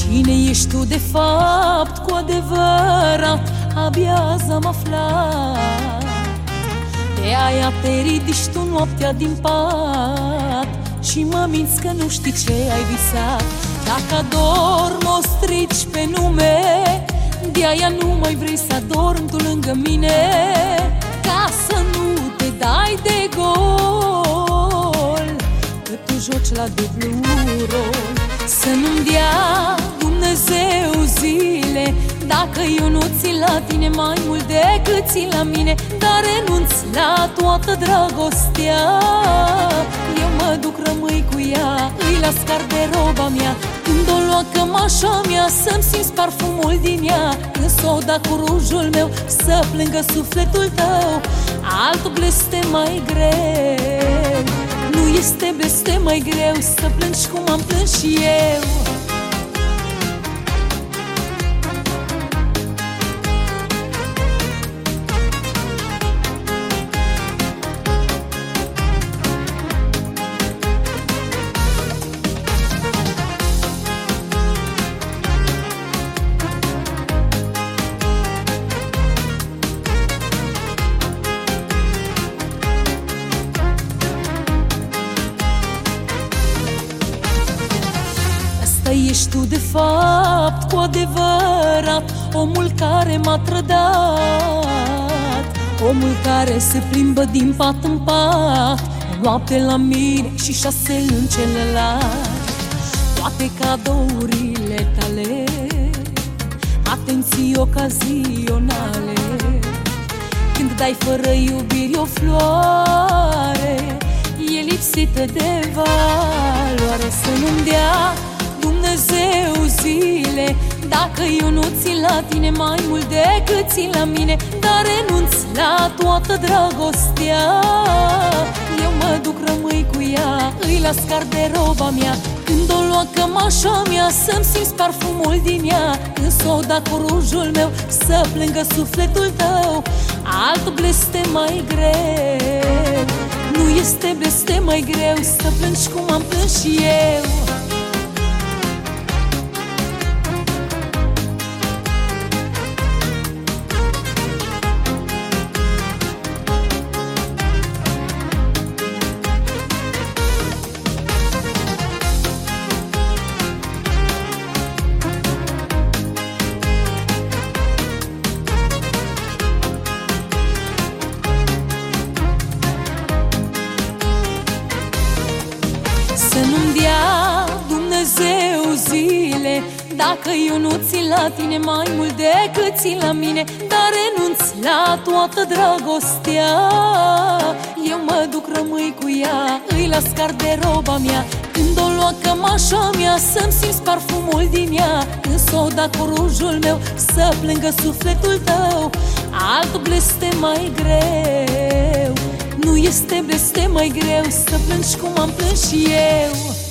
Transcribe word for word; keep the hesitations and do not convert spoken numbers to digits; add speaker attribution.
Speaker 1: Cine ești tu de fapt, cu adevărat, abia azi am aflat. De aia te ridici tu noaptea din pat și mă minți că nu știi ce ai visat. Dacă adorm o strici pe nume, de aia nu mai vrei să adormi tu lângă mine, ca să nu te dai de gol, că tu joci la dublu rol. Să nu-mi dea Dumnezeu zile dacă eu nu țin la tine mai mult decât țin la mine, dar renunț la toată dragostea. Eu mă duc, rămâi cu ea, îi las garderoba mea. Când o lua cămașa mea, să-mi simți parfumul din ea. Când s-o da cu rujul meu, să plângă sufletul tău. Altul blestem mai greu, nu este blestem mai greu să plângi cum am plâns și eu. Ești tu de fapt, cu adevărat, omul care m-a trădat, omul care se plimbă din pat în pat, o noapte la mine și șase în celălalt. Toate cadourile tale, atenții ocazionale, când dai fără iubiri o floare, e lipsită de valoare. Să nu-mi dea Dumnezeu zile dacă eu nu țin la tine mai mult decât țin la mine, dar renunț la toată dragostea. Eu mă duc, rămâi cu ea, îi las garderoba mea. Când o lua cămașa mea, să-mi simți parfumul din ea. Când s-o da cu rujul meu, să plângă sufletul tău. Altul blestem mai greu, nu este blestem mai greu să plângi cum am plâns și eu. Să nu-mi dea Dumnezeu zile dacă eu nu țin la tine mai mult decât țin la mine, dar renunț la toată dragostea. Eu mă duc, rămâi cu ea, îi las garderoba mea. Când o lua cămașa mea, să-mi simți parfumul din ea. Când s-o da cu rujul meu, să plângă sufletul tău. Altul blestem mai greu, nu este blestem mai greu să plângi cum am plâns și eu.